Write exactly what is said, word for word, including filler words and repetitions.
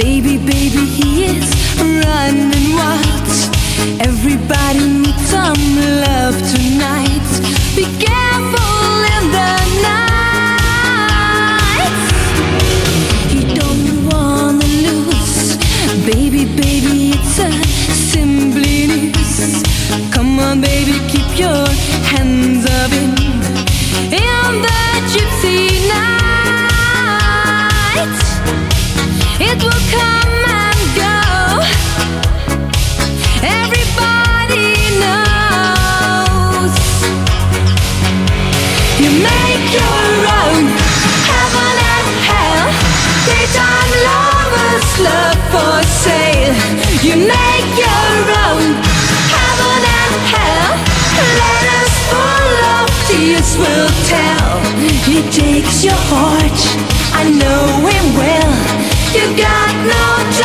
Baby, baby, he is running wild. Everybody needs some love tonight. Be careful in the night. You don't wanna lose. Baby, baby, it's a simply news. Come on, baby, keep your hands up in in the gypsy night. It will come and go. Everybody knows. You make your own heaven and hell. Daytime lovers, love for sale. You make your own heaven and hell. Letters full of tears will tell. He takes your heart, I know him well. You got no